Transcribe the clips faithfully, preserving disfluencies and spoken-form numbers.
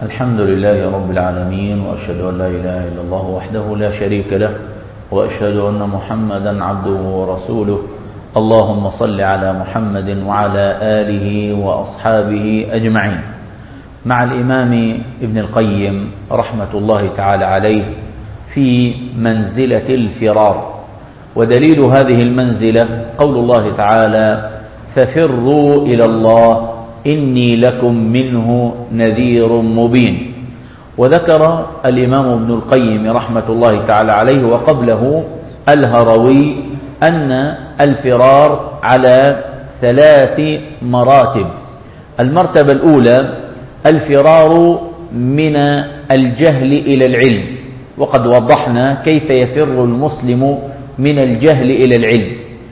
الحمد لله رب العالمين، وأشهد أن لا إله إلا الله وحده لا شريك له، وأشهد أن محمدا عبده ورسوله. اللهم صل على محمد وعلى آله وأصحابه أجمعين. مع الإمام ابن القيم رحمة الله تعالى عليه في منزلة الفرار، ودليل هذه المنزلة قول الله تعالى: ففروا إلى الله إني لكم منه نذير مبين. وذكر الإمام ابن القيم رحمة الله تعالى عليه وقبله الهروي أن الفرار على ثلاث مراتب. المرتبة الأولى الفرار من الجهل إلى العلم، وقد وضحنا كيف يفر المسلم من الجهل إلى العلم.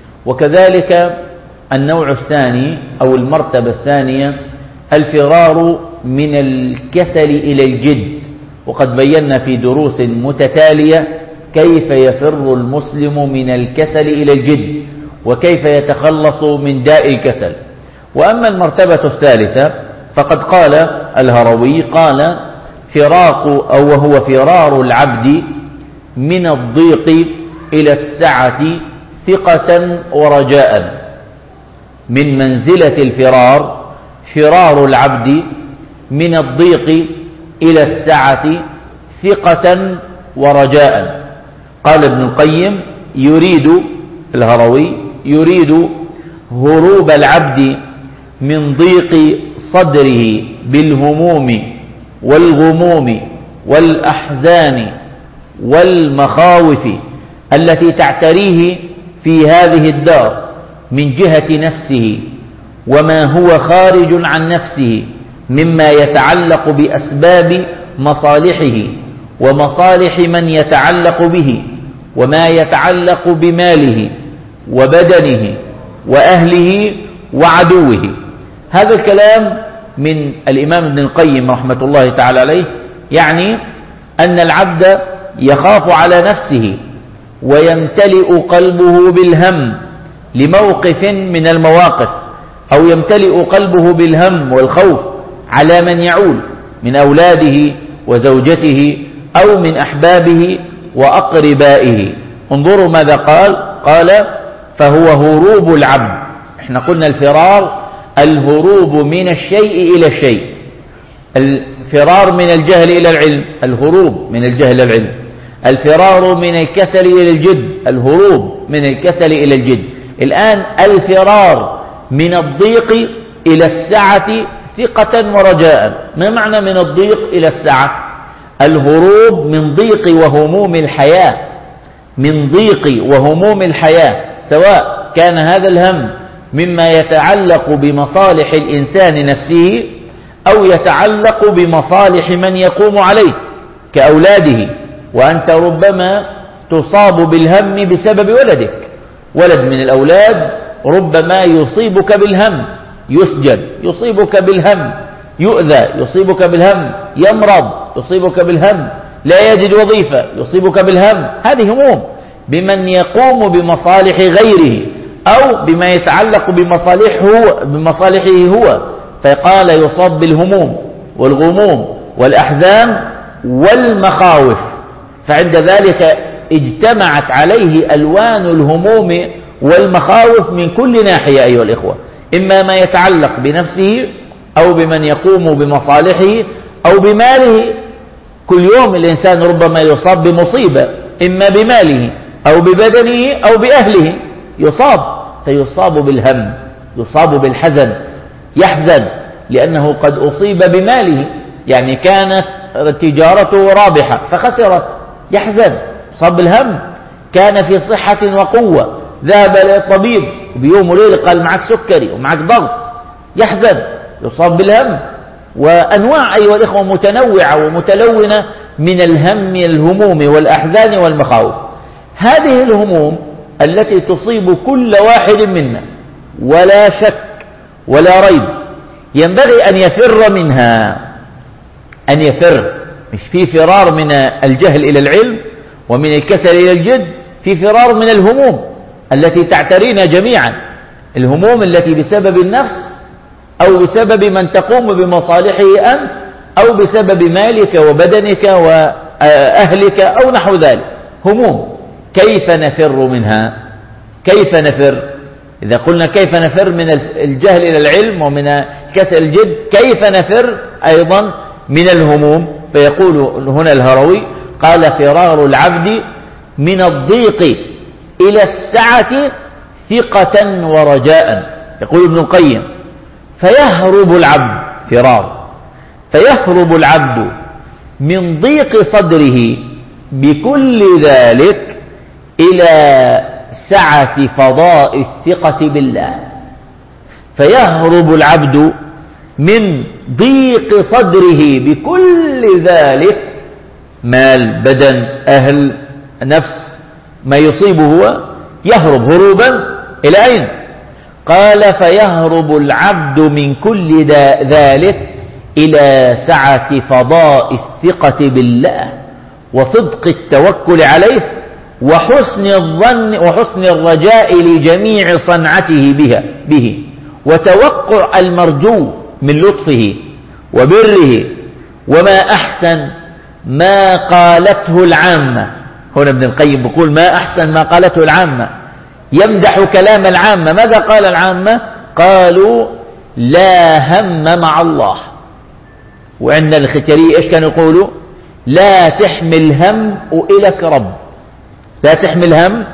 وكذلك النوع الثاني أو المرتبة الثانية الفرار من الكسل إلى الجد، وقد بينا في دروس متتالية كيف يفر المسلم من الكسل إلى الجد وكيف يتخلص من داء الكسل. وأما المرتبة الثالثة فقد قال الهروي قال: فراق أو وهو فرار العبد من الضيق إلى السعة ثقة ورجاء. من منزلة الفرار فرار العبد من الضيق إلى السعة ثقة ورجاء. قال ابن القيم يريد الهروي يريد هروب العبد من ضيق صدره بالهموم والغموم والأحزان والمخاوف التي تعتريه في هذه الدار من جهة نفسه وما هو خارج عن نفسه مما يتعلق بأسباب مصالحه ومصالح من يتعلق به، وما يتعلق بماله وبدنه وأهله وعدوه. هذا الكلام من الإمام ابن القيم رحمة الله تعالى عليه، يعني أن العبد يخاف على نفسه ويمتلئ قلبه بالهم لموقف من المواقف، أو يمتلئ قلبه بالهم والخوف على من يعول من أولاده وزوجته أو من أحبابه وأقربائه. انظروا ماذا قال قال: فهو هروب العبد. احنا قلنا الفرار الهروب من الشيء إلى الشيء، الفرار من الجهل إلى العلم، الهروب من الجهل إلى العلم، الفرار من الكسل إلى الجد، الهروب من الكسل إلى الجد. الآن الفرار من الضيق إلى السعة ثقة ورجاء. ما معنى من الضيق إلى السعة؟ الهروب من ضيق وهموم الحياة، من ضيق وهموم الحياة، سواء كان هذا الهم مما يتعلق بمصالح الإنسان نفسه أو يتعلق بمصالح من يقوم عليه كأولاده. وأنت ربما تصاب بالهم بسبب ولدك، ولد من الأولاد ربما يصيبك بالهم، يسجن يصيبك بالهم، يؤذى يصيبك بالهم، يمرض يصيبك بالهم، لا يجد وظيفة يصيبك بالهم. هذه هموم بمن يقوم بمصالح غيره أو بما يتعلق بمصالحه بمصالحه هو، فقال يصاب بالهموم والغموم والأحزان والمخاوف. فعند ذلك اجتمعت عليه ألوان الهموم والمخاوف من كل ناحية أيها الإخوة، إما ما يتعلق بنفسه أو بمن يقوم بمصالحه أو بماله. كل يوم الإنسان ربما يصاب بمصيبة، إما بماله أو ببدنه أو بأهله، يصاب فيصاب بالهم، يصاب بالحزن، يحزن لأنه قد أصيب بماله، يعني كانت تجارته رابحة فخسرت، يحزن، يصاب بالهم. كان في صحة وقوة ذهب للطبيب بيوم وليلة قال معك سكري ومعك ضغط، يحزن، يصاب بالهم. وأنواع أيها الإخوة متنوعة ومتلونة من الهم الهموم والأحزان والمخاوف. هذه الهموم التي تصيب كل واحد منا ولا شك ولا ريب ينبغي أن يفر منها، أن يفر. مش في فرار من الجهل إلى العلم ومن الكسل إلى الجد، في فرار من الهموم التي تعترينا جميعا، الهموم التي بسبب النفس أو بسبب من تقوم بمصالحه أنت أو بسبب مالك وبدنك وأهلك أو نحو ذلك، هموم. كيف نفر منها؟ كيف نفر؟ إذا قلنا كيف نفر من الجهل إلى العلم ومن كسر الجد، كيف نفر أيضا من الهموم؟ فيقول هنا الهروي قال: فرار العبد من الضيق إلى السعة ثقة ورجاء. يقول ابن القيم: فيهرب العبد، فرار، فيهرب العبد من ضيق صدره بكل ذلك إلى سعة فضاء الثقة بالله. فيهرب العبد من ضيق صدره بكل ذلك، مال، بدن، أهل، نفس، ما يصيبه هو يهرب هروبا إلى أين؟ قال: فيهرب العبد من كل ذلك إلى سعة فضاء الثقة بالله وصدق التوكل عليه وحسن الظن وحسن الرجاء لجميع صنعته بها به وتوقع المرجو من لطفه وبره. وما أحسن ما قالته العامة. هنا ابن القيم بيقول: ما أحسن ما قالته العامة، يمدح كلام العامة. ماذا قال العامة؟ قالوا: لا هم مع الله. وعند الختري إيش كانوا يقولوا؟ لا تحمل هم وإلك رب، لا تحمل هم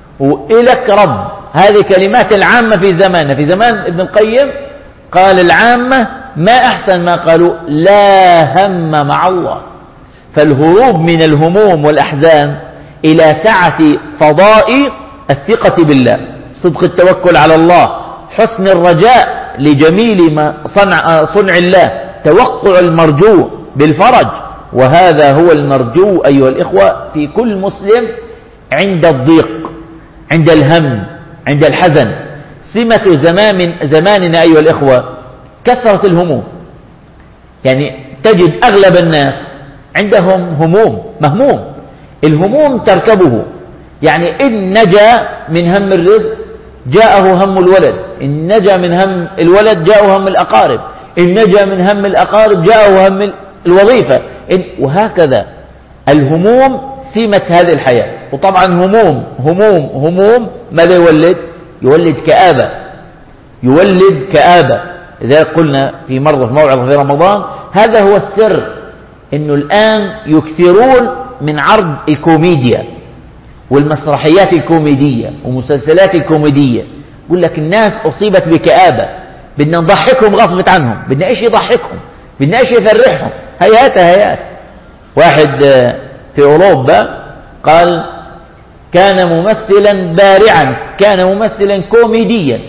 وإلك رب. هذه كلمات العامة في زماننا. في زمان ابن القيم قال العامة: ما أحسن ما قالوا، لا هم مع الله. فالهروب من الهموم والأحزان إلى سعة فضاء الثقة بالله، صدق التوكل على الله، حسن الرجاء لجميل ما صنع, صنع الله، توقع المرجو بالفرج. وهذا هو المرجو أيها الإخوة في كل مسلم عند الضيق، عند الهم، عند الحزن. سمة زمان زماننا أيها الإخوة كثرة الهموم. يعني تجد أغلب الناس عندهم هموم، مهموم، الهموم تركبه. يعني إن نجا من هم الرزق جاءه هم الولد، إن نجا من هم الولد جاءه هم الأقارب، إن نجا من هم الأقارب جاءه هم الوظيفة، إن وهكذا. الهموم سمة هذه الحياة. وطبعا هموم هموم هموم ماذا يولد؟ يولد كآبة، يولد كآبة. إذا قلنا في مرة في موعظة في رمضان هذا هو السر، إنه الآن يكثرون من عرض الكوميديا والمسرحيات الكوميدية ومسلسلات الكوميدية. يقول لك الناس أصيبت بكآبة، بدنا نضحكهم غصبت عنهم، بدنا إيش يضحكهم، بدنا إيش يفرحهم. هيات هيات. واحد في أوروبا قال: كان ممثلا بارعا، كان ممثلا كوميديا،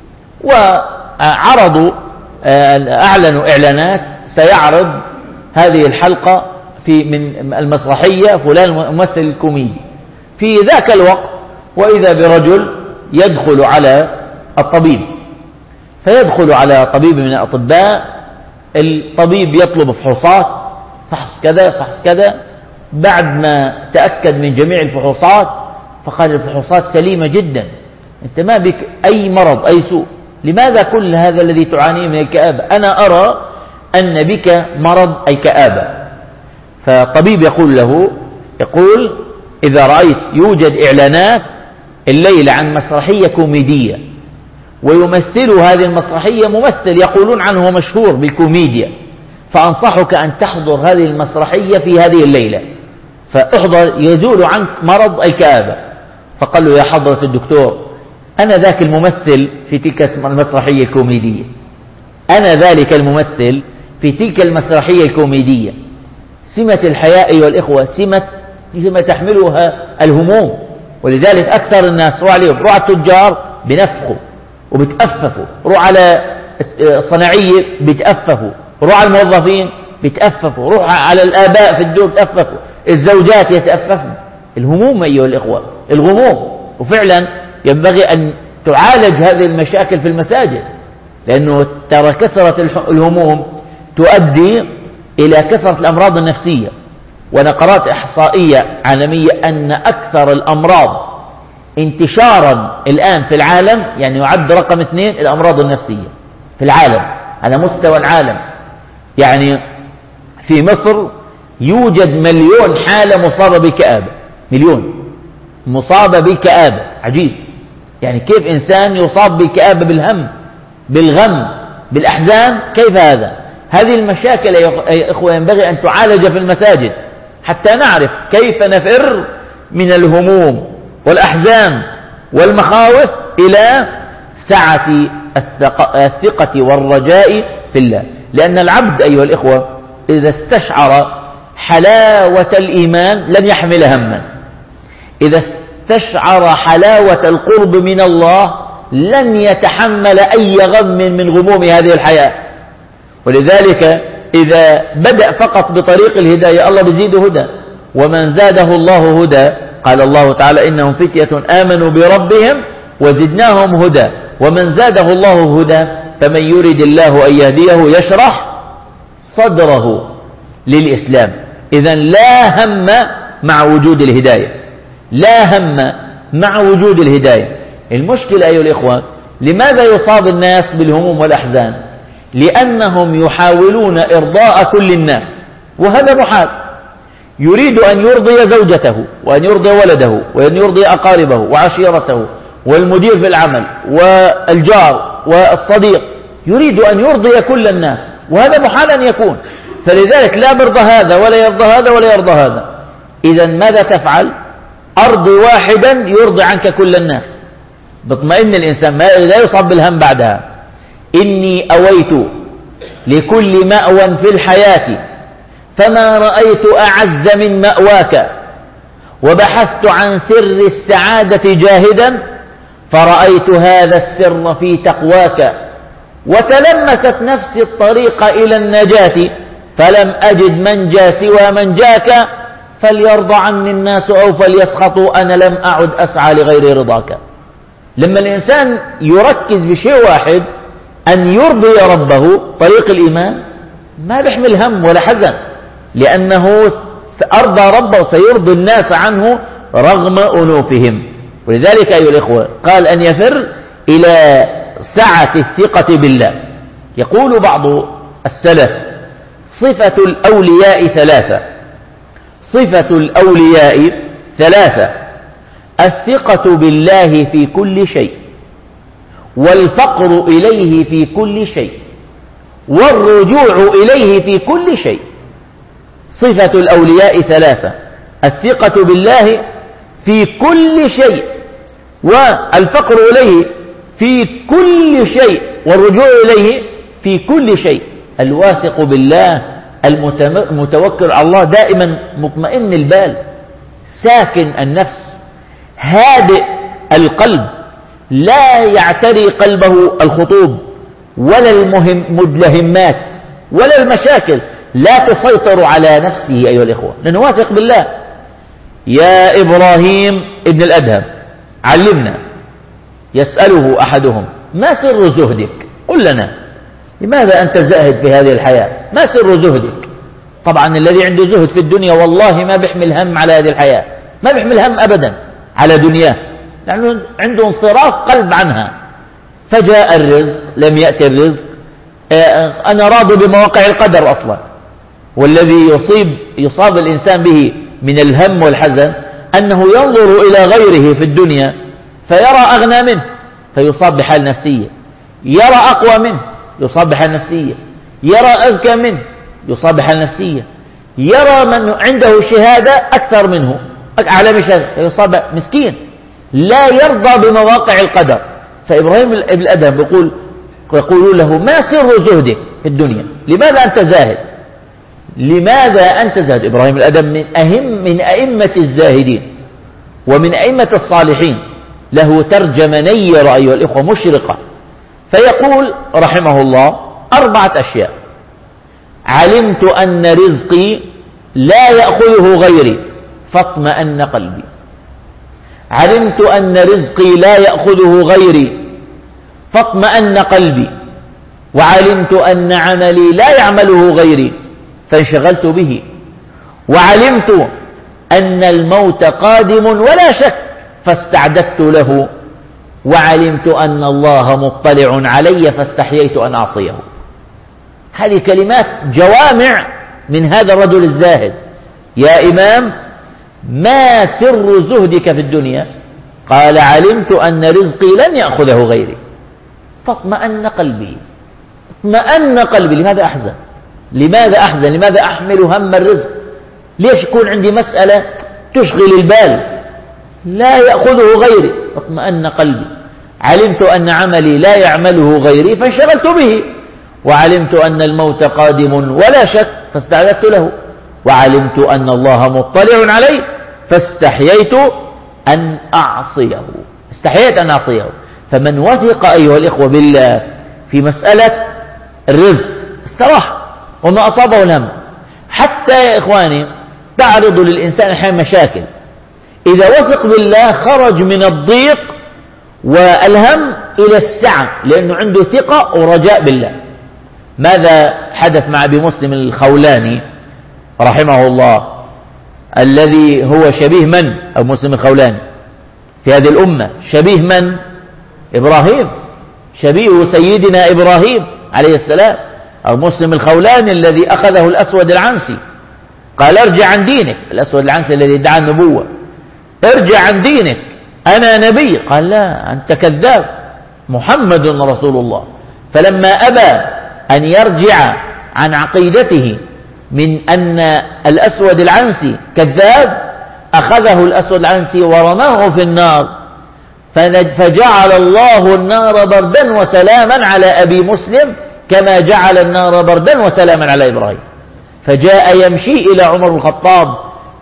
وعرضوا أعلنوا إعلانات سيعرض هذه الحلقة في من المسرحية فلان ممثل الكوميدي. في ذاك الوقت وإذا برجل يدخل على الطبيب، فيدخل على طبيب من الأطباء. الطبيب يطلب فحوصات، فحص كذا فحص كذا. بعد ما تأكد من جميع الفحوصات فقال: الفحوصات سليمة جدا، أنت ما بك أي مرض أي سوء، لماذا كل هذا الذي تعانيه من الكآبة؟ أنا أرى أن بك مرض أي كآبة. فالطبيب يقول له، يقول: إذا رأيت يوجد إعلانات الليلة عن مسرحية كوميدية ويمثل هذه المسرحية ممثل يقولون عنه مشهور بالكوميديا، فأنصحك أن تحضر هذه المسرحية في هذه الليلة، فاحضر يزول عنك مرض الكآبة. فقال له: يا حضرة الدكتور، أنا ذاك الممثل في تلك المسرحية الكوميدية، أنا ذلك الممثل في تلك المسرحية الكوميدية. سمة الحياة أيها الإخوة سمة سمة تحملها الهموم. ولذلك أكثر الناس روح عليهم، روح على التجار بنفخوا وبتأففوا، روح على الصناعية بتأففوا، روح على الموظفين بتأففوا، روح على الآباء في الدول بتأففوا، الزوجات يتأففن. الهموم أيها الإخوة، الغموم. وفعلا ينبغي أن تعالج هذه المشاكل في المساجد، لأنه ترى كثرة الهموم تؤدي إلى كثرة الأمراض النفسية. وأنا قرأت إحصائية عالمية أن أكثر الأمراض انتشارا الآن في العالم، يعني يعد رقم اثنين الأمراض النفسية في العالم على مستوى العالم. يعني في مصر يوجد مليون حالة مصابة بكآبة، مليون مصابة بكآبة. عجيب، يعني كيف إنسان يصاب بالكآبة، بالهم، بالغم، بالأحزان؟ كيف هذا؟ هذه المشاكل يا إخوة ينبغي أن تعالج في المساجد حتى نعرف كيف نفر من الهموم والأحزان والمخاوف إلى سعة الثقة والرجاء في الله. لأن العبد أيها الإخوة إذا استشعر حلاوة الإيمان لن يحمل هما، إذا استشعر حلاوة القرب من الله لن يتحمل أي غم من غموم هذه الحياة. ولذلك إذا بدأ فقط بطريق الهداية الله بيزيده هدى، ومن زاده الله هدى قال الله تعالى إنهم فتية آمنوا بربهم وزدناهم هدى، ومن زاده الله هدى فمن يريد الله أن يهديه يشرح صدره للإسلام. إذن لا هم مع وجود الهداية، لا هم مع وجود الهداية. المشكلة أيها الإخوة لماذا يصاب الناس بالهموم والأحزان؟ لأنهم يحاولون إرضاء كل الناس، وهذا محال. يريد أن يرضي زوجته وأن يرضي ولده وأن يرضي أقاربه وعشيرته والمدير في العمل والجار والصديق، يريد أن يرضي كل الناس، وهذا محال أن يكون. فلذلك لا برضى هذا ولا يرضى هذا ولا يرضى هذا. إذن ماذا تفعل؟ أرضي واحدا يرضي عنك كل الناس، بطمئن الإنسان لا يصاب بالهم بعدها. إني أويت لكل مأوى في الحياة فما رأيت أعز من مأواك، وبحثت عن سر السعادة جاهدا فرأيت هذا السر في تقواك، وتلمست نفسي الطريق إلى النجاة فلم أجد منجا سوى منجاك، فليرضى عني الناس أو فليسخطوا أنا لم أعد أسعى لغير رضاك. لما الإنسان يركز بشيء واحد أن يرضي ربه طريق الإيمان ما بيحمل هم ولا حزن، لأنه أرضى ربه سيرضي الناس عنه رغم أنوفهم. ولذلك أيها الإخوة قال أن يفر إلى سعة الثقة بالله. يقول بعض السلف صفة الأولياء ثلاثة، صفة الأولياء ثلاثة: الثقة بالله في كل شيء، والفقر إليه في كل شيء، والرجوع إليه في كل شيء. صفة الأولياء ثلاثة: الثقة بالله في كل شيء، والفقر إليه في كل شيء، والرجوع إليه في كل شيء. الواثق بالله المتوكل على الله دائما مطمئن البال، ساكن النفس، هادئ القلب، لا يعتري قلبه الخطوب ولا المدلهمات ولا المشاكل، لا تسيطر على نفسه أيها الإخوة، لأنه واثق بالله. يا إبراهيم ابن الأدهم علمنا، يسأله أحدهم: ما سر زهدك؟ قل لنا، لماذا أنت زاهد في هذه الحياة؟ ما سر زهدك؟ طبعا الذي عنده زهد في الدنيا والله ما بيحمل هم على هذه الحياة، ما بيحمل هم أبدا على دنياه، لأنه عنده انصراف قلب عنها. فجاء الرزق، لم يأتي الرزق، أنا راضي بمواقع القدر أصلا. والذي يصيب يصاب الإنسان به من الهم والحزن أنه ينظر إلى غيره في الدنيا فيرى أغنى منه فيصاب بحال نفسية، يرى أقوى منه يصاب بحال نفسية، يرى أذكى منه يصاب بحال نفسية، يرى من عنده شهادة أكثر منه أعلى من شهادة فيصاب مسكين، لا يرضى بمواقع القدر. فإبراهيم ابن الأدهم يقول يقولون له: ما سر زهدك في الدنيا؟ لماذا أنت زاهد؟ لماذا أنت زاهد؟ إبراهيم الأدهم من أهم من أئمة الزاهدين ومن أئمة الصالحين، له ترجمة نيرة أيها الإخوة مشرقة. فيقول رحمه الله أربعة أشياء: علمت أن رزقي لا يأخذه غيري فاطمأن قلبي، علمت أن رزقي لا يأخذه غيري فاطمأن قلبي، وعلمت أن عملي لا يعمله غيري فانشغلت به، وعلمت أن الموت قادم ولا شك فاستعددت له، وعلمت أن الله مطلع علي فاستحييت أن أعصيه. هذه كلمات جوامع من هذا الرجل الزاهد: يا إمام، ما سر زهدك في الدنيا؟ قال: علمت أن رزقي لن يأخذه غيري فاطمأن قلبي. اطمأن قلبي. لماذا أحزن؟ لماذا أحزن؟ لماذا أحمل هم الرزق؟ ليش يكون عندي مسألة تشغل البال لا يأخذه غيري؟ اطمأن قلبي. علمت أن عملي لا يعمله غيري فانشغلت به، وعلمت أن الموت قادم ولا شك فاستعددت له، وعلمت أن الله مطلع علي فاستحييت أن أعصيه. استحييت أن أعصيه. فمن وثق أيها الإخوة بالله في مسألة الرزق استراح وما أصابه الهم. حتى يا إخواني تعرض للإنسان أحيانا مشاكل، إذا وثق بالله خرج من الضيق والهم إلى السعة، لأنه عنده ثقة ورجاء بالله. ماذا حدث مع أبي مسلم الخولاني رحمه الله، الذي هو شبيه من؟ أبو مسلم الخولاني في هذه الأمة شبيه من؟ إبراهيم، شبيه سيدنا إبراهيم عليه السلام. أبو مسلم الخولاني الذي أخذه الأسود العنسي قال: ارجع عن دينك. الأسود العنسي الذي ادعى النبوة: ارجع عن دينك، أنا نبي. قال: لا، أنت كذاب، محمد رسول الله. فلما أبى أن يرجع عن عقيدته من أن الأسود العنسي كذاب، أخذه الأسود العنسي ورماه في النار، فجعل الله النار بردا وسلاما على أبي مسلم كما جعل النار بردا وسلاما على إبراهيم. فجاء يمشي إلى عمر بن الخطاب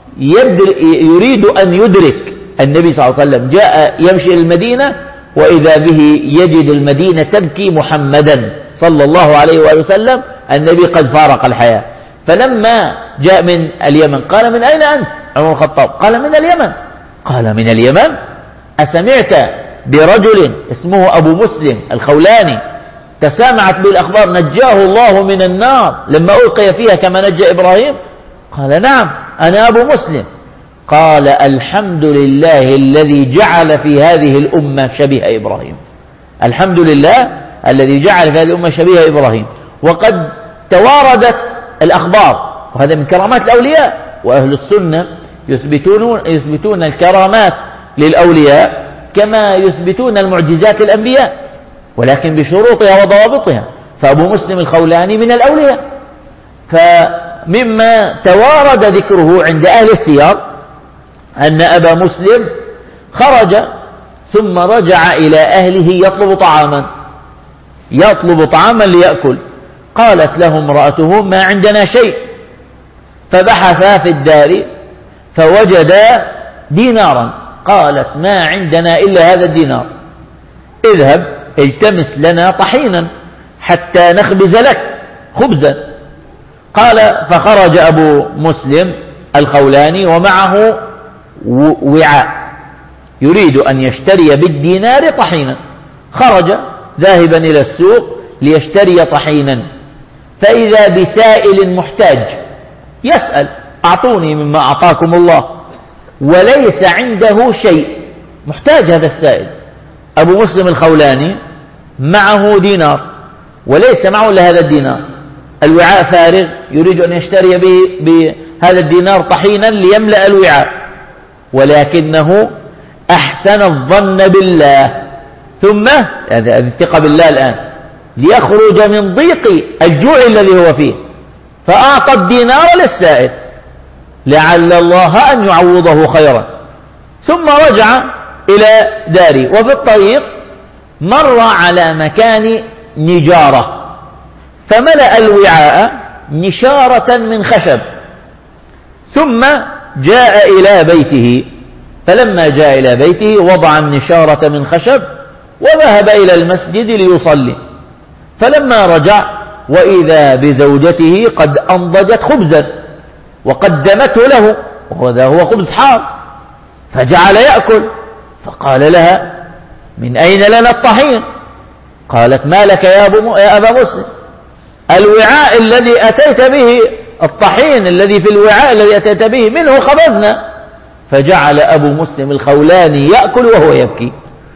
يريد أن يدرك النبي صلى الله عليه وسلم، جاء يمشي إلى المدينة وإذا به يجد المدينة تبكي محمدا صلى الله عليه وآله وسلم، النبي قد فارق الحياة. فلما جاء من اليمن قال: من أين أنت؟ عمر بن الخطاب قال: من اليمن. قال: من اليمن؟ أسمعت برجل اسمه أبو مسلم الخولاني تسامعت بالأخبار نجاه الله من النار لما ألقي فيها كما نجى إبراهيم؟ قال: نعم، أنا أبو مسلم. قال: الحمد لله الذي جعل في هذه الأمة شبيه إبراهيم. الحمد لله الذي جعل في هذه الأمة شبيه إبراهيم. وقد تواردت الأخبار، وهذا من كرامات الأولياء، وأهل السنة يثبتون, يثبتون الكرامات للأولياء كما يثبتون المعجزات للأنبياء، ولكن بشروطها وضوابطها. فأبو مسلم الخولاني من الأولياء. فمما توارد ذكره عند أهل السير أن أبا مسلم خرج ثم رجع إلى أهله يطلب طعاما يطلب طعاما ليأكل. قالت له امرأته: ما عندنا شيء. فبحثا في الدار فوجدا دينارا. قالت: ما عندنا إلا هذا الدينار، اذهب التمس لنا طحينا حتى نخبز لك خبزا. قال: فخرج أبو مسلم الخولاني ومعه وعاء يريد أن يشتري بالدينار طحينا. خرج ذاهبا إلى السوق ليشتري طحينا، فإذا بسائل محتاج يسأل: أعطوني مما أعطاكم الله، وليس عنده شيء، محتاج هذا السائل. أبو مسلم الخولاني معه دينار وليس معه إلا هذا الدينار، الوعاء فارغ، يريد أن يشتري به بهذا الدينار طحينا ليملأ الوعاء، ولكنه أحسن الظن بالله، ثم هذه الثقة بالله الآن، ليخرج من ضيق الجوع الذي هو فيه، فأعطى الدينار للسائل لعل الله أن يعوضه خيرا. ثم رجع إلى داره، وفي الطريق مر على مكان نجارة، فملأ الوعاء نشارة من خشب، ثم جاء إلى بيته. فلما جاء إلى بيته وضع النشارة من خشب وذهب إلى المسجد ليصلي. فلما رجع وإذا بزوجته قد أنضجت خبزا وقدمته له، وهذا هو خبز حار، فجعل يأكل. فقال لها: من أين لنا الطحين؟ قالت: ما لك يا, أبو يا أبا مسلم؟ الوعاء الذي أتيت به، الطحين الذي في الوعاء الذي أتيت به منه خبزنا. فجعل أبو مسلم الخولاني يأكل وهو يبكي،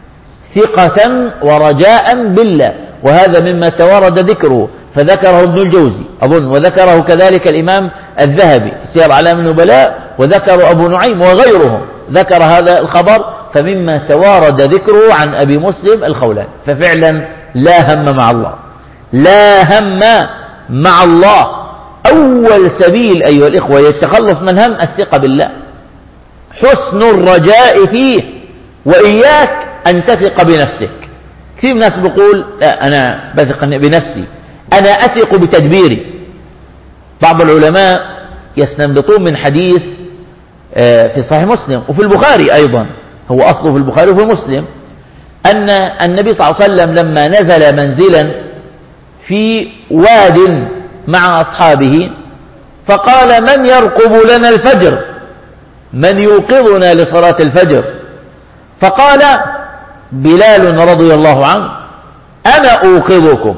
ثقة ورجاء بالله. وهذا مما توارد ذكره، فذكره ابن الجوزي أظن، وذكره كذلك الإمام الذهبي سير أعلام النبلاء، وذكر أبو نعيم وغيرهم ذكر هذا الخبر، فمما توارد ذكره عن أبي مسلم الخولاني. ففعلا لا هم مع الله، لا هم مع الله. أول سبيل أيها الإخوة يتخلص من هم الثقة بالله، حسن الرجاء فيه، وإياك أن تثق بنفسك. كثير من الناس بيقول لا أنا بثق بنفسي، أنا أثق بتدبيري. بعض العلماء يستنبطون من حديث في صحيح مسلم وفي البخاري أيضا، هو أصله في البخاري وفي مسلم، أن النبي صلى الله عليه وسلم لما نزل منزلا في واد مع أصحابه فقال: من يرقب لنا الفجر؟ من يوقظنا لصلاة الفجر؟ فقال بلال رضي الله عنه: أنا أوقظكم،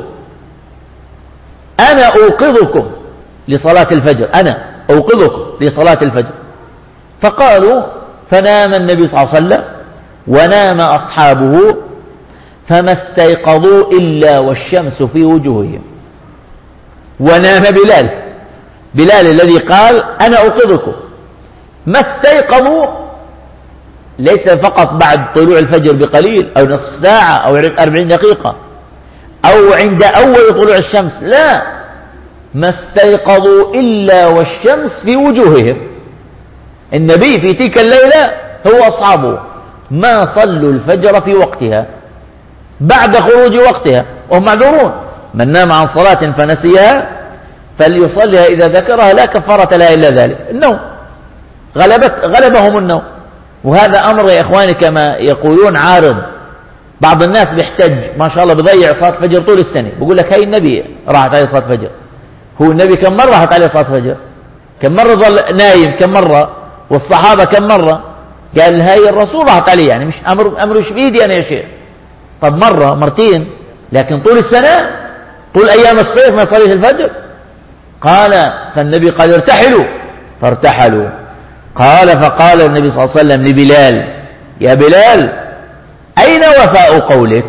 أنا أوقظكم لصلاة الفجر، أنا أوقظكم لصلاة الفجر. فقالوا، فنام النبي صلى الله عليه وسلم ونام أصحابه، فما استيقظوا إلا والشمس في وجوههم. ونام بلال، بلال الذي قال أنا أوقظكم، ما استيقظوا، ليس فقط بعد طلوع الفجر بقليل أو نصف ساعة أو أربعين دقيقة أو عند أول طلوع الشمس، لا، ما استيقظوا إلا والشمس في وجوههم. النبي في تلك الليلة هو أصحابه ما صلوا الفجر في وقتها، بعد خروج وقتها، وهم معذورون. من نام عن صلاة فنسيها فليصليها إذا ذكرها، لا كفارة لها إلا ذلك، النوم، غلبت غلبهم النوم. وهذا أمر يا إخواني كما يقولون عارض. بعض الناس بيحتج ما شاء الله بيضيع صلاة فجر طول السنة، بيقول لك هاي النبي راحت عليه صلاة فجر. هو النبي كم مرة راحت عليه صلاة فجر؟ كم مرة ظل نايم؟ كم مرة؟ والصحابة كم مرة؟ قال هاي الرسول راحت عليه، يعني مش أمر أمر مش بإيدي أنا يا شيخ. طب مرة مرتين، لكن طول السنة، طول أيام الصيف ما يصليش الفجر؟ قال، فالنبي قال ارتحلوا، فارتحلوا. قال فقال النبي صلى الله عليه وسلم لبلال: يا بلال، أين وفاء قولك؟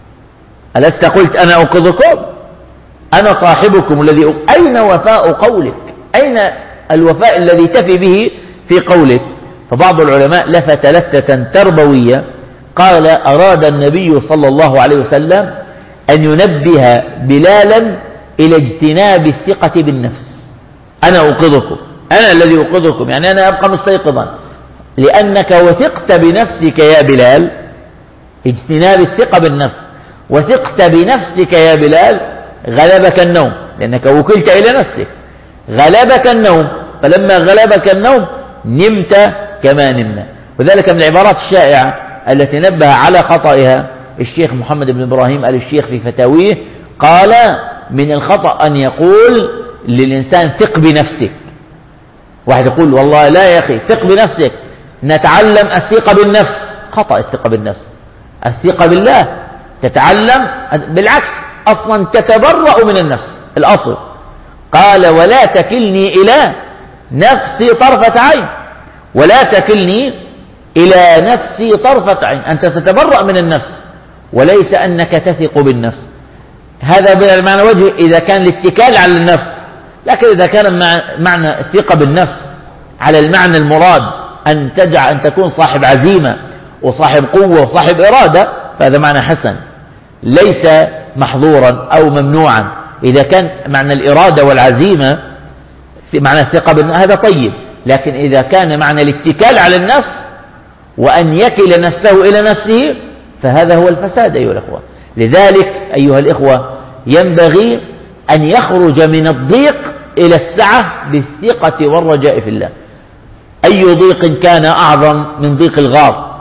ألست قلت أنا أوقظكم؟ أنا صاحبكم الذي أق... أين وفاء قولك؟ أين الوفاء الذي تفي به في قولك؟ فبعض العلماء لفت لفتة تربوية، قال أراد النبي صلى الله عليه وسلم أن ينبه بلالا إلى اجتناب الثقة بالنفس. أنا أوقظكم، أنا الذي أوقظكم، يعني أنا أبقى مستيقظا، لأنك وثقت بنفسك يا بلال، اجتناب الثقة بالنفس، وثقت بنفسك يا بلال، غلبك النوم، لأنك وكلت إلى نفسك، غلبك النوم، فلما غلبك النوم نمت كما نمنا. وذلك من العبارات الشائعة التي نبه على خطئها الشيخ محمد بن إبراهيم آل الشيخ في فتاويه، قال من الخطأ أن يقول للإنسان ثق بنفسك. واحد يقول والله لا يا أخي ثق بنفسك، نتعلم الثقة بالنفس. خطأ الثقة بالنفس، الثقة بالله تتعلم، بالعكس أصلا تتبرأ من النفس الأصل. قال ولا تكلني إلى نفسي طرفة عين، ولا تكلني إلى نفسي طرفة عين، أنت تتبرأ من النفس وليس أنك تثق بالنفس. هذا بمعنى وجه إذا كان الاتكال على النفس، لكن إذا كان معنى الثقة بالنفس على المعنى المراد أن تجعل أن تكون صاحب عزيمة وصاحب قوة وصاحب إرادة، فهذا معنى حسن ليس محظورا أو ممنوعا. إذا كان معنى الإرادة والعزيمة معنى الثقة بالنفس هذا طيب، لكن إذا كان معنى الاتكال على النفس وأن يكل نفسه إلى نفسه فهذا هو الفساد أيها الأخوة. لذلك أيها الإخوة ينبغي أن يخرج من الضيق إلى السعة بالثقة والرجاء في الله. أي ضيق كان أعظم من ضيق الغار؟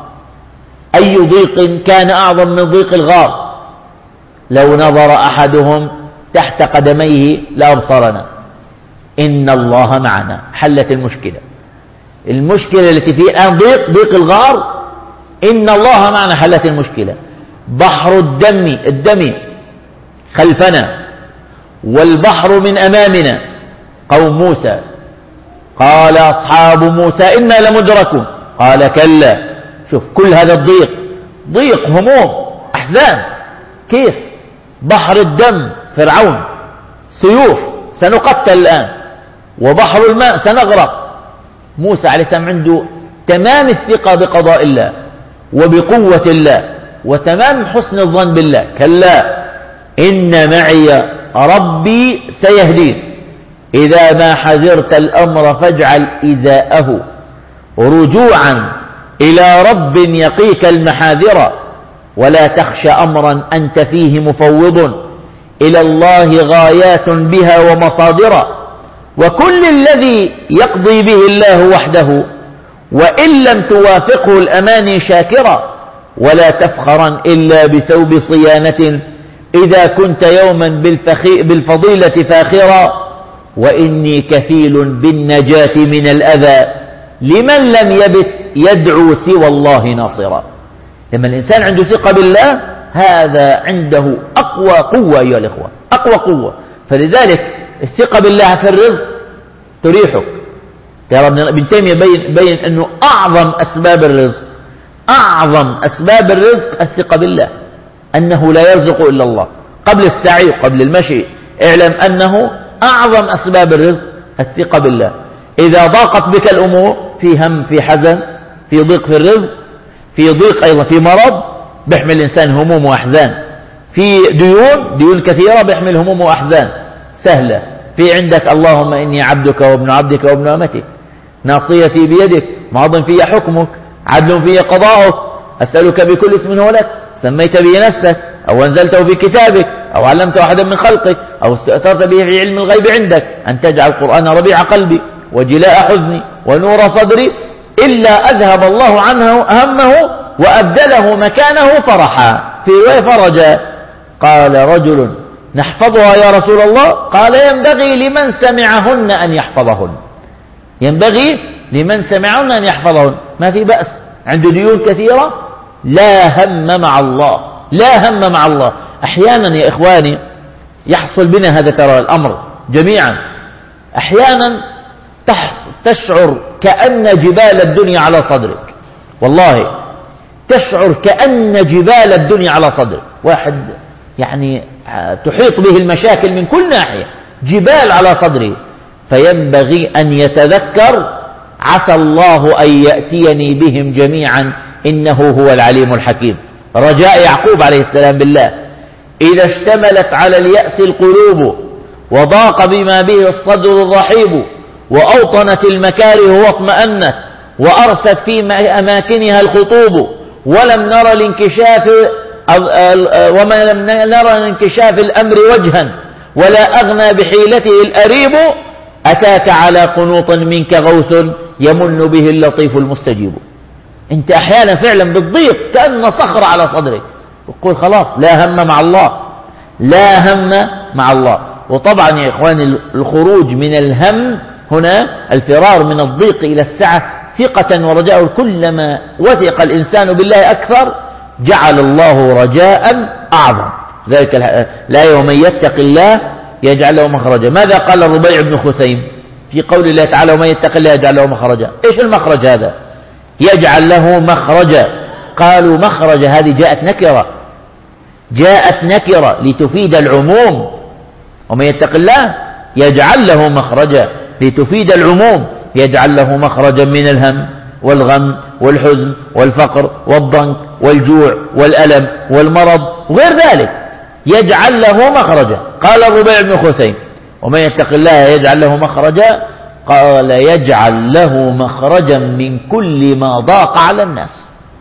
أي ضيق كان أعظم من ضيق الغار؟ لو نظر أحدهم تحت قدميه لأبصرنا. إن الله معنا، حلت المشكلة. المشكلة التي فيه الآن ضيق ضيق الغار، إن الله معنا، حلت المشكلة. بحر الدم الدم خلفنا والبحر من أمامنا، قوم موسى. قال أصحاب موسى إنا لمدركون، قال كلا. شوف كل هذا الضيق، ضيق هموم أحزان، كيف؟ بحر الدم، فرعون، سيوف، سنقتل الآن، وبحر الماء سنغرق. موسى عليه السلام عنده تمام الثقة بقضاء الله وبقوة الله وتمام حسن الظن بالله. كلا إن معي ربي سيهدين. إذا ما حذرت الأمر فاجعل إزاءه رجوعا إلى رب يقيك المحاذر، ولا تخش أمرا أنت فيه مفوض، إلى الله غايات بها ومصادر. وكل الذي يقضي به الله وحده، وإن لم توافقه الأماني شاكرا، ولا تفخرا إلا بثوب صيانة، إذا كنت يوما بالفضيلة فاخرا. وإني كفيل بالنجاة من الأذى، لمن لم يبت يدعو سوى الله ناصرا. لما الإنسان عنده ثقة بالله هذا عنده أقوى قوة أيها الإخوة، أقوى قوة. فلذلك الثقة بالله في الرزق تريحك. ترى ابن تيمية بين, بين أنه أعظم أسباب الرزق، أعظم أسباب الرزق الثقة بالله، أنه لا يرزق إلا الله. قبل السعي وقبل المشي اعلم أنه أعظم أسباب الرزق الثقة بالله. إذا ضاقت بك الأمور، في هم، في حزن، في ضيق في الرزق، في ضيق أيضا في مرض بيحمل الإنسان هموم وأحزان، في ديون ديون كثيرة بيحمل هموم وأحزان سهلة، في عندك اللهم إني عبدك وابن عبدك وابن أمتك، ناصيتي بيدك، ماض في حكمك، عدل في قضاؤك، أسألك بكل اسم هو لك سميت به نفسك أو أنزلته في كتابك أو علمته أحدا من خلقك أو استأثرت به في علم الغيب عندك أن تجعل القرآن ربيع قلبي وجلاء حزني ونور صدري، إلا أذهب الله عنه همه وأبدله مكانه فرحا. في رواية فرجا. قال رجل نحفظها يا رسول الله؟ قال ينبغي لمن سمعهن أن يحفظهن، ينبغي لمن سمعهن أن يحفظهن. ما في بأس عنده ديون كثيرة، لا هم مع الله، لا هم مع الله. أحيانا يا إخواني يحصل بنا هذا، ترى الأمر جميعا، أحيانا تشعر كأن جبال الدنيا على صدرك، والله تشعر كأن جبال الدنيا على صدرك. واحد يعني تحيط به المشاكل من كل ناحية، جبال على صدره، فينبغي أن يتذكر عسى الله أن يأتيني بهم جميعا إنه هو العليم الحكيم. رجاء يعقوب عليه السلام بالله: إذا اشتملت على اليأس القلوب وضاق بما به الصدر الرحيب، وأوطنت المكاره واطمأنت، وأرست في أماكنها الخطوب، ولم نرى الانكشاف وما لم نرى الانكشاف الأمر وجها، ولا أغنى بحيلته الأريب، أتاك على قنوط منك غوث يمن به اللطيف المستجيب. أنت أحيانا فعلا بالضيق كأن صخرة على صدرك، وقول خلاص لا هم مع الله، لا هم مع الله. وطبعا يا إخواني الخروج من الهم هنا الفرار من الضيق إلى السعة ثقة ورجاء. كلما وثق الإنسان بالله أكثر جعل الله رجاء أعظم. ذلك لا ومن يتق الله يجعل له مخرجا. ماذا قال الربيع بن خثيم في قول الله تعالى: ومن يتق الله يجعل له مخرجا؟ إيش المخرج هذا؟ يجعل له مخرجا. قالوا مخرج هذه جاءت نكرة، جاءت نكرة لتفيد العموم. ومن يتق الله يجعل له مخرجا لتفيد العموم، يجعل له مخرجا من الهم والغم والحزن والفقر والضنك والجوع والألم والمرض وغير ذلك، يجعل له مخرجا. قال الربيع بن خثيم: ومن يتق الله يجعل له مخرجا. قال: يجعل له مخرجا من كل ما ضاق على الناس،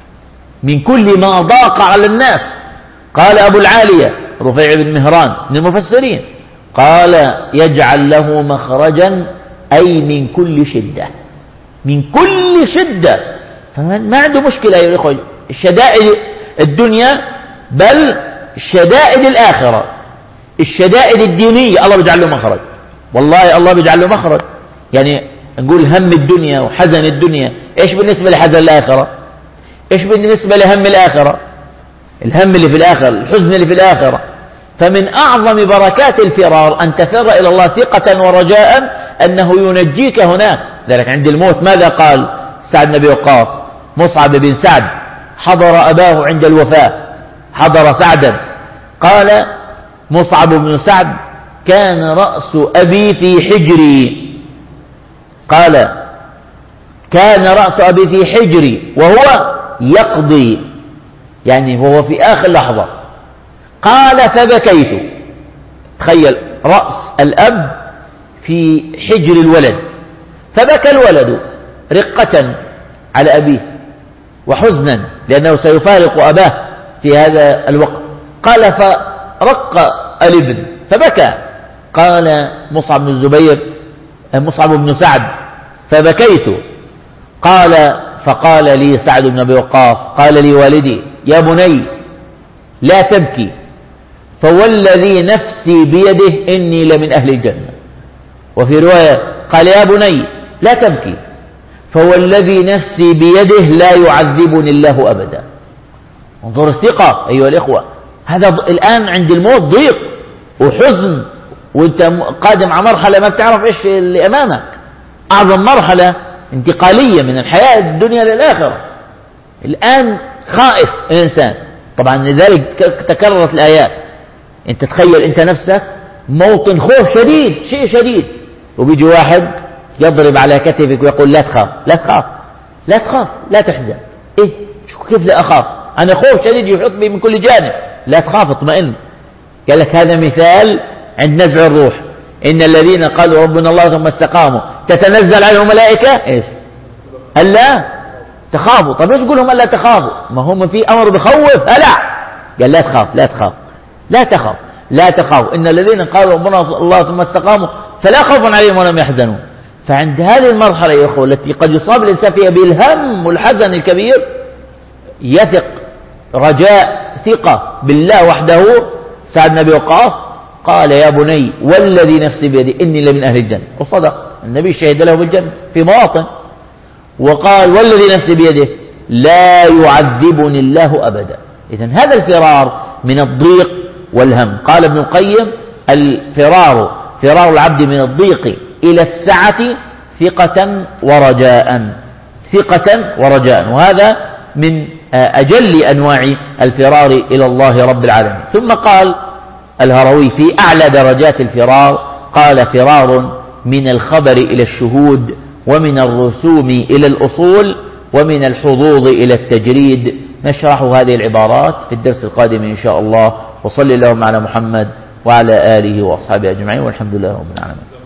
من كل ما ضاق على الناس. قال أبو العالية رفيع بن مهران من المفسرين، قال: يجعل له مخرجا أي من كل شدة، من كل شدة. فما عنده مشكلة يا إخوة، الشدائد الدنيا بل الشدائد الآخرة، الشدائد الدينية الله بيجعل له مخرج، والله الله بيجعل له مخرج. يعني نقول هم الدنيا وحزن الدنيا، إيش بالنسبة لحزن الآخرة؟ إيش بالنسبة لهم الآخرة؟ الهم اللي في الآخرة، الحزن اللي في الآخرة. فمن أعظم بركات الفرار أن تفر إلى الله ثقة ورجاء أنه ينجيك هناك. ذلك عند الموت ماذا قال سعد بن وقاص؟ مصعب بن سعد حضر أباه عند الوفاة، حضر سعدا، قال مصعب بن سعد: كان رأس أبي في حجري، قال كان رأس أبي في حجري وهو يقضي، يعني وهو في آخر لحظة. قال فبكيت. تخيل رأس الأب في حجر الولد، فبكى الولد رقة على أبيه وحزنا لأنه سيفارق أباه في هذا الوقت. قال فرق الابن فبكى. قال مصعب بن الزبير مصعب بن سعد فبكيت. قال فقال لي سعد بن أبي وقاص قال لي والدي يا بني لا تبكي فوالذي نفسي بيده إني لمن أهل الجنة. وفي رواية قال يا بني لا تبكي فوالذي نفسي بيده لا يعذبني الله أبدا. انظر الثقة أيها الإخوة. هذا الآن عند الموت ضيق وحزن، وانت قادم على مرحلة ما بتعرف ايش اللي أمامك، أعظم مرحلة انتقالية من الحياة الدنيا للآخرة. الآن خائف الإنسان طبعا، لذلك تكررت الآيات. انت تخيل انت نفسك موطن خوف شديد، شيء شديد، وبيجي واحد يضرب على كتفك ويقول لا تخاف لا تخاف لا تخاف لا تحزن. ايه كيف لا أخاف؟ أنا خوف شديد يحيط بي من كل جانب. لا تخاف اطمئن. قال لك هذا مثال عند نزع الروح. إن الذين قالوا ربنا الله ثم استقاموا تتنزل عليهم ملائكة إيش؟ ألا تخافوا. طب ليش يقولهم ألا تخافوا؟ ما هم في أمر بخوف هلع. قال لا تخاف لا تخاف لا تخاف لا تخاف إن الذين قالوا ربنا الله ثم استقاموا فلا خوف عليهم ولا هم يحزنون. فعند هذه المرحلة يا أخوة التي قد يصاب الإنسان فيها بالهم والحزن الكبير، يثق رجاء ثقة بالله وحده. سعد بن أبي وقاص قال يا بني والذي نفسي بيدي إني لمن أهل الجنة، وصدق النبي شهد له بالجنة في مواطن. وقال والذي نفسي بيده لا يعذبني الله أبدا. إذن هذا الفرار من الضيق والهم. قال ابن القيم الفرار فرار العبد من الضيق إلى السعة ثقة ورجاء ثقة ورجاء، وهذا من أجل أنواع الفرار إلى الله رب العالمين. ثم قال الهروي في أعلى درجات الفرار، قال فرار من الخبر إلى الشهود، ومن الرسوم إلى الأصول، ومن الحظوظ إلى التجريد. نشرح هذه العبارات في الدرس القادم إن شاء الله. وصلي اللهم على محمد وعلى آله وأصحابه أجمعين، والحمد لله رب العالمين.